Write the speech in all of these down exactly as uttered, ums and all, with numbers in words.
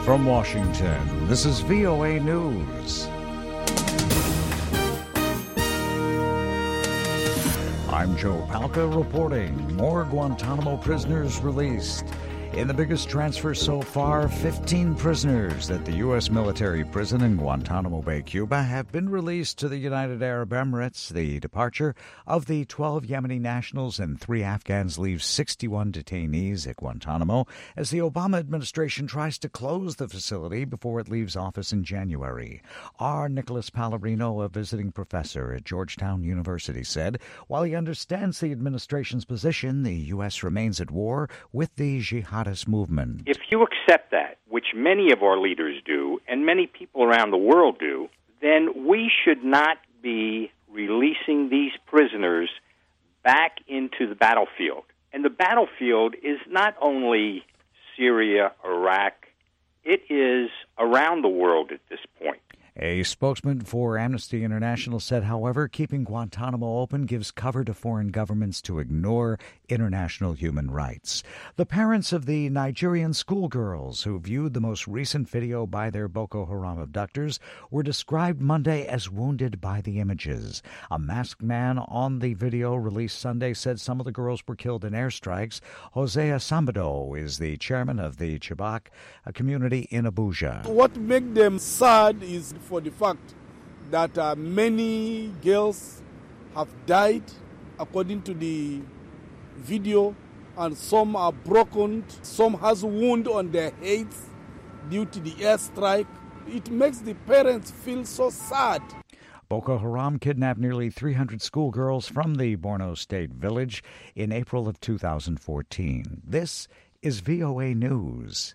From Washington, this is V O A News. I'm Joe Palca reporting. More Guantanamo prisoners released. In the biggest transfer so far, fifteen prisoners at the U S military prison in Guantanamo Bay, Cuba, have been released to the United Arab Emirates. The departure of the twelve Yemeni nationals and three Afghans leaves sixty-one detainees at Guantanamo as the Obama administration tries to close the facility before it leaves office in January. R. Nicholas Pallarino, a visiting professor at Georgetown University, said while he understands the administration's position, the U S remains at war with the jihad movement. If you accept that, which many of our leaders do, and many people around the world do, then we should not be releasing these prisoners back into the battlefield. And the battlefield is not only Syria, Iraq, it is around the world at this point. A spokesman for Amnesty International said, however, keeping Guantanamo open gives cover to foreign governments to ignore international human rights. The parents of the Nigerian schoolgirls who viewed the most recent video by their Boko Haram abductors were described Monday as wounded by the images. A masked man on the video released Sunday said some of the girls were killed in airstrikes. Hosea Sambado is the chairman of the Chibok, a community in Abuja. What makes them sad is for the fact that uh, many girls have died according to the video, and some are broken, some has wound on their heads due to the airstrike. It makes the parents feel so sad. Boko Haram kidnapped nearly three hundred schoolgirls from the Borno State village in April of two thousand fourteen. This is V O A News.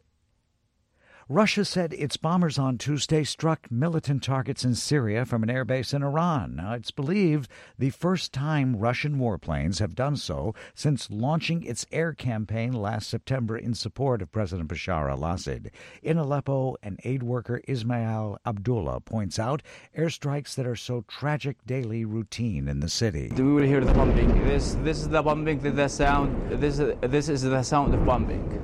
Russia said its bombers on Tuesday struck militant targets in Syria from an airbase in Iran. Now, it's believed the first time Russian warplanes have done so since launching its air campaign last September in support of President Bashar al-Assad. In Aleppo, an aid worker, Ismail Abdullah, points out airstrikes that are so tragic daily routine in the city. We will hear the bombing. This, this is the bombing, the sound. This, this is the sound of bombing.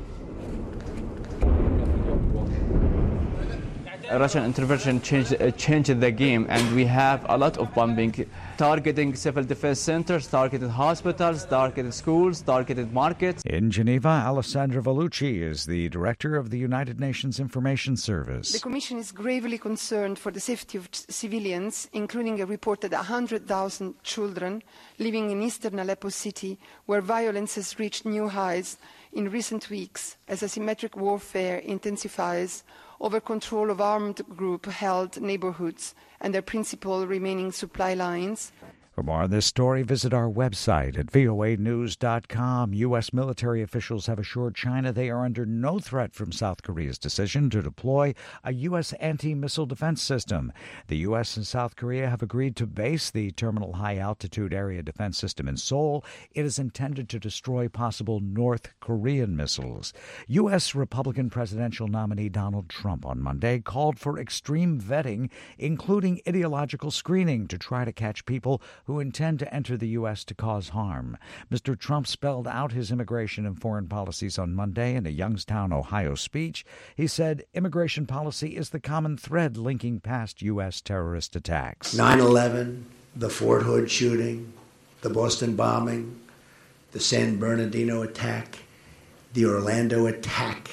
Russian intervention changed, uh, changed the game, and we have a lot of bombing, targeting civil defense centers, targeted hospitals, targeted schools, targeted markets. In Geneva, Alessandra Vellucci is the director of the United Nations Information Service. The Commission is gravely concerned for the safety of civilians, including a report that one hundred thousand children living in eastern Aleppo city, where violence has reached new highs in recent weeks as asymmetric warfare intensifies over control of armed group-held neighborhoods and their principal remaining supply lines. For more on this story, visit our website at V O A news dot com. U S military officials have assured China they are under no threat from South Korea's decision to deploy a U S anti-missile defense system. The U S and South Korea have agreed to base the Terminal High Altitude Area Defense System in Seoul. It is intended to destroy possible North Korean missiles. U S Republican presidential nominee Donald Trump on Monday called for extreme vetting, including ideological screening, to try to catch people who intend to enter the U S to cause harm. Mister Trump spelled out his immigration and foreign policies on Monday in a Youngstown, Ohio speech. He said immigration policy is the common thread linking past U S terrorist attacks. nine eleven, the Fort Hood shooting, the Boston bombing, the San Bernardino attack, the Orlando attack,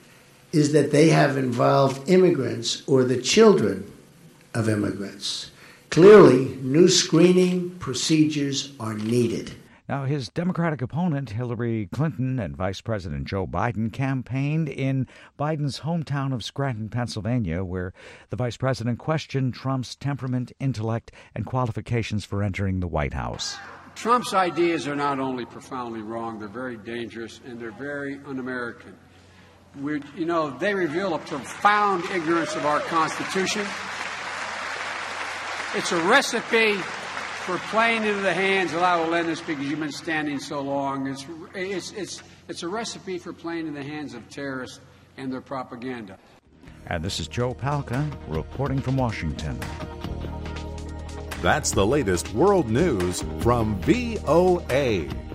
is that they have involved immigrants or the children of immigrants. Clearly, new screening procedures are needed. Now, his Democratic opponent, Hillary Clinton, and Vice President Joe Biden campaigned in Biden's hometown of Scranton, Pennsylvania, where the vice president questioned Trump's temperament, intellect, and qualifications for entering the White House. Trump's ideas are not only profoundly wrong, they're very dangerous, and they're very un-American. We're, you know, they reveal a profound ignorance of our Constitution. It's a recipe for playing into the hands of, I will end this because you've been standing so long. It's, it's, it's, it's a recipe for playing in the hands of terrorists and their propaganda. And this is Joe Palca reporting from Washington. That's the latest world news from V O A.